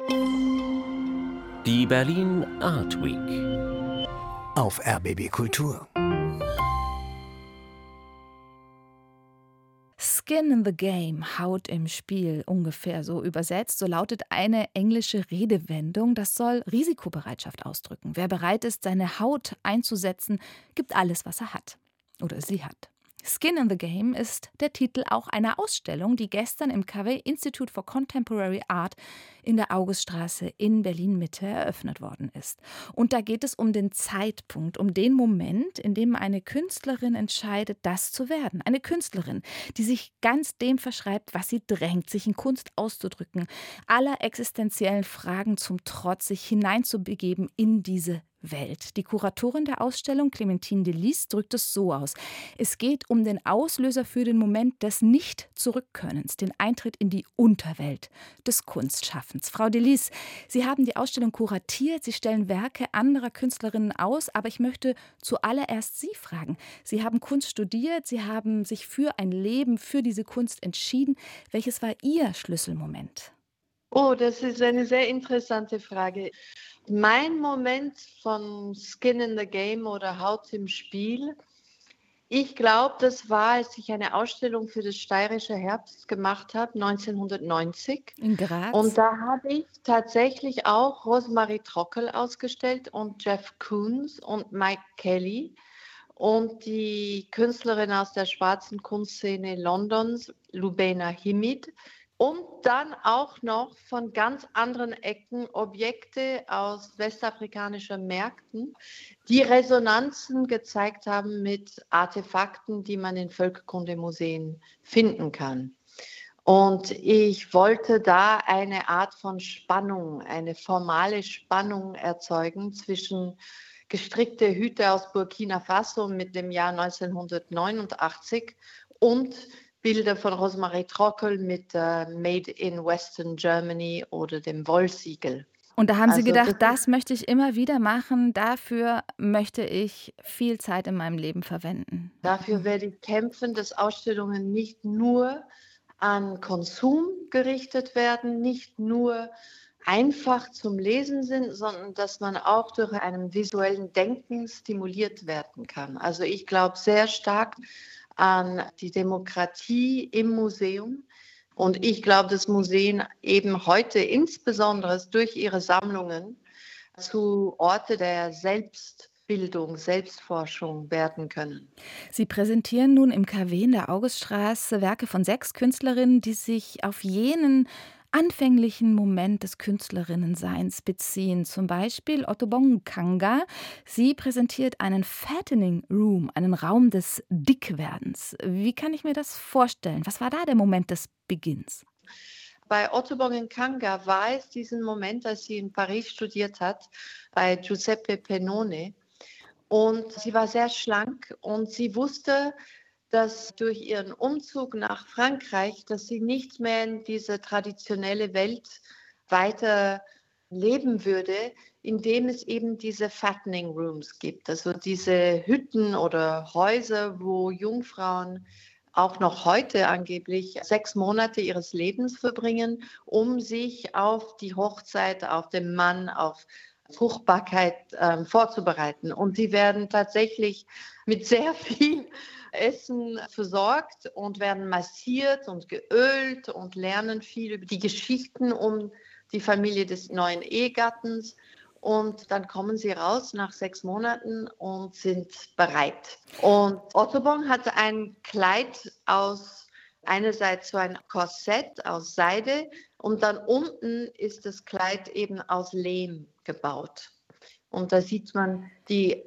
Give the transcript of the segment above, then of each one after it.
Die Berlin Art Week auf RBB Kultur. Skin in the Game, Haut im Spiel, ungefähr so übersetzt. So lautet eine englische Redewendung. Das soll Risikobereitschaft ausdrücken. Wer bereit ist, seine Haut einzusetzen, gibt alles, was er hat oder sie hat. Skin in the Game ist der Titel auch einer Ausstellung, die gestern im KW Institute for Contemporary Art in der Auguststraße in Berlin-Mitte eröffnet worden ist. Und da geht es um den Zeitpunkt, um den Moment, in dem eine Künstlerin entscheidet, das zu werden. Eine Künstlerin, die sich ganz dem verschreibt, was sie drängt, sich in Kunst auszudrücken, aller existenziellen Fragen zum Trotz, sich hineinzubegeben in diese Welt. Die Kuratorin der Ausstellung, Clementine Delis, drückt es so aus. Es geht um den Auslöser für den Moment des Nicht-Zurückkönnens, den Eintritt in die Unterwelt des Kunstschaffens. Frau Delis, Sie haben die Ausstellung kuratiert, Sie stellen Werke anderer Künstlerinnen aus, aber ich möchte zuallererst Sie fragen. Sie haben Kunst studiert, Sie haben sich für ein Leben, für diese Kunst entschieden. Welches war Ihr Schlüsselmoment? Oh, das ist eine sehr interessante Frage. Mein Moment von Skin in the Game oder Haut im Spiel, ich glaube, das war, als ich eine Ausstellung für das Steirische Herbst gemacht habe, 1990. In Graz? Und da habe ich tatsächlich auch Rosemarie Trockel ausgestellt und Jeff Koons und Mike Kelly und die Künstlerin aus der schwarzen Kunstszene Londons, Lubaina Himid. Und dann auch noch von ganz anderen Ecken Objekte aus westafrikanischen Märkten, die Resonanzen gezeigt haben mit Artefakten, die man in Völkerkundemuseen finden kann. Und ich wollte da eine Art von Spannung, eine formale Spannung erzeugen zwischen gestrickte Hüte aus Burkina Faso mit dem Jahr 1989 und Bilder von Rosemarie Trockel mit Made in Western Germany oder dem Wollsiegel. Und da haben Sie gedacht, das möchte ich immer wieder machen, dafür möchte ich viel Zeit in meinem Leben verwenden. Dafür werde ich kämpfen, dass Ausstellungen nicht nur an Konsum gerichtet werden, nicht nur einfach zum Lesen sind, sondern dass man auch durch einen visuellen Denken stimuliert werden kann. Also ich glaube sehr stark an die Demokratie im Museum. Und ich glaube, dass Museen eben heute insbesondere durch ihre Sammlungen zu Orte der Selbstbildung, Selbstforschung werden können. Sie präsentieren nun im KW in der Auguststraße Werke von 6 Künstlerinnen, die sich auf jenen anfänglichen Moment des Künstlerinnenseins beziehen. Zum Beispiel Ottobong Kanga. Sie präsentiert einen Fattening Room, einen Raum des Dickwerdens. Wie kann ich mir das vorstellen? Was war da der Moment des Beginns? Bei Ottobong Kanga war es diesen Moment, als sie in Paris studiert hat, bei Giuseppe Pennone. Und sie war sehr schlank und sie wusste, dass durch ihren Umzug nach Frankreich, dass sie nicht mehr in diese traditionelle Welt weiter leben würde, indem es eben diese Fattening Rooms gibt, also diese Hütten oder Häuser, wo Jungfrauen auch noch heute angeblich 6 Monate ihres Lebens verbringen, um sich auf die Hochzeit, auf den Mann, auf Fruchtbarkeit vorzubereiten. Und sie werden tatsächlich mit sehr viel Essen versorgt und werden massiert und geölt und lernen viel über die Geschichten um die Familie des neuen Ehegattens. Und dann kommen sie raus nach 6 Monaten und sind bereit. Und Ottobong hatte ein Kleid aus, einerseits so ein Korsett aus Seide und dann unten ist das Kleid eben aus Lehm gebaut. Und da sieht man die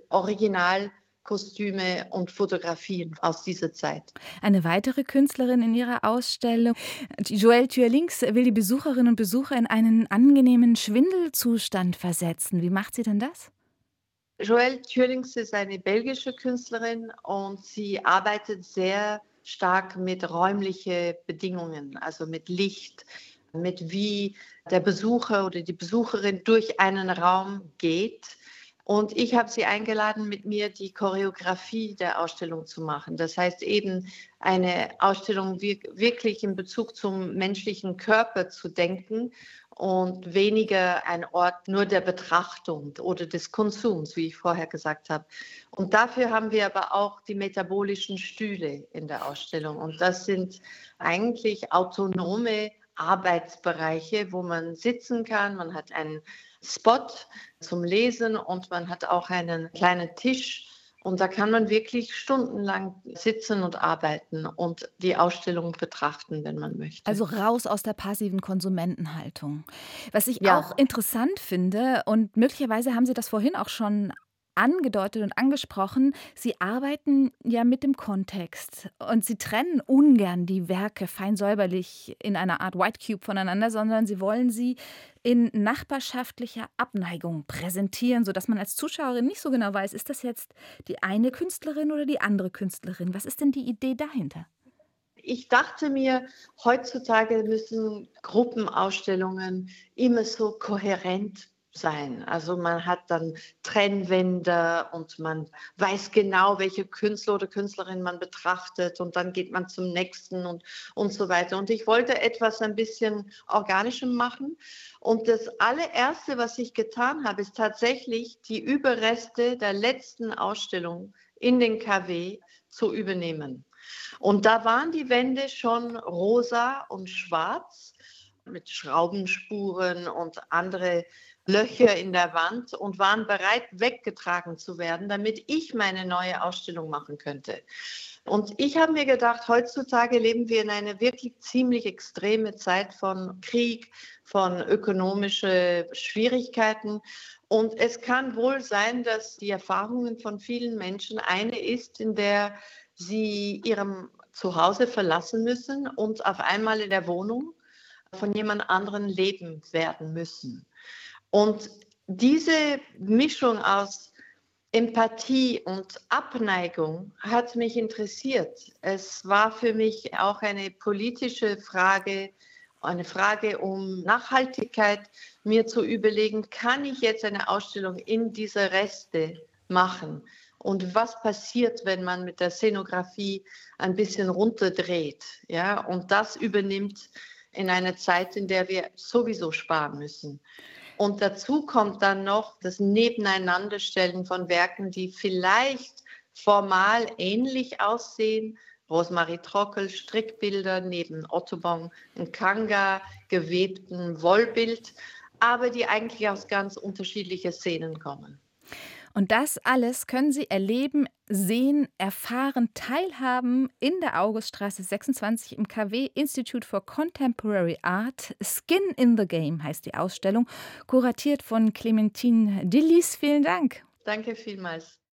Originalkostüme und Fotografien aus dieser Zeit. Eine weitere Künstlerin in ihrer Ausstellung, Joëlle Tuerlinx, will die Besucherinnen und Besucher in einen angenehmen Schwindelzustand versetzen. Wie macht sie denn das? Joëlle Tuerlinx ist eine belgische Künstlerin und sie arbeitet sehr stark mit räumlichen Bedingungen, also mit Licht, mit wie der Besucher oder die Besucherin durch einen Raum geht. Und ich habe sie eingeladen, mit mir die Choreografie der Ausstellung zu machen. Das heißt eben eine Ausstellung wirklich in Bezug zum menschlichen Körper zu denken und weniger ein Ort nur der Betrachtung oder des Konsums, wie ich vorher gesagt habe. Und dafür haben wir aber auch die metabolischen Stühle in der Ausstellung. Und das sind eigentlich autonome Arbeitsbereiche, wo man sitzen kann. Man hat einen Spot zum Lesen und man hat auch einen kleinen Tisch. Und da kann man wirklich stundenlang sitzen und arbeiten und die Ausstellung betrachten, wenn man möchte. Also raus aus der passiven Konsumentenhaltung. Was ich Ja, auch interessant finde, und möglicherweise haben Sie das vorhin auch schon angedeutet und angesprochen, Sie arbeiten ja mit dem Kontext und Sie trennen ungern die Werke fein säuberlich in einer Art White Cube voneinander, sondern Sie wollen sie in nachbarschaftlicher Abneigung präsentieren, sodass man als Zuschauerin nicht so genau weiß, ist das jetzt die eine Künstlerin oder die andere Künstlerin? Was ist denn die Idee dahinter? ich dachte mir, heutzutage müssen Gruppenausstellungen immer so kohärent sein. Also man hat dann Trennwände und man weiß genau, welche Künstler oder Künstlerin man betrachtet und dann geht man zum nächsten und so weiter. Und ich wollte etwas ein bisschen Organischem machen. Und das allererste, was ich getan habe, ist tatsächlich die Überreste der letzten Ausstellung in den KW zu übernehmen. Und da waren die Wände schon rosa und schwarz mit Schraubenspuren und andere Löcher in der Wand und waren bereit, weggetragen zu werden, damit ich meine neue Ausstellung machen könnte. Und ich habe mir gedacht, heutzutage leben wir in einer wirklich ziemlich extreme Zeit von Krieg, von ökonomischen Schwierigkeiten. Und es kann wohl sein, dass die Erfahrungen von vielen Menschen eine ist, in der sie ihrem Zuhause verlassen müssen und auf einmal in der Wohnung von jemand anderem leben werden müssen. Und diese Mischung aus Empathie und Abneigung hat mich interessiert. Es war für mich auch eine politische Frage, eine Frage um Nachhaltigkeit, mir zu überlegen, kann ich jetzt eine Ausstellung in diese Reste machen? Und was passiert, wenn man mit der Szenografie ein bisschen runterdreht? Ja? Und das übernimmt in einer Zeit, in der wir sowieso sparen müssen. Und dazu kommt dann noch das Nebeneinanderstellen von Werken, die vielleicht formal ähnlich aussehen. Rosemarie Trockel, Strickbilder neben Ottobon Nkanga, gewebten Wollbild, aber die eigentlich aus ganz unterschiedlichen Szenen kommen. Und das alles können Sie erleben, sehen, erfahren, teilhaben in der Auguststraße 26 im KW Institute for Contemporary Art. Skin in the Game heißt die Ausstellung, kuratiert von Clementine Dillis. Vielen Dank. Danke vielmals.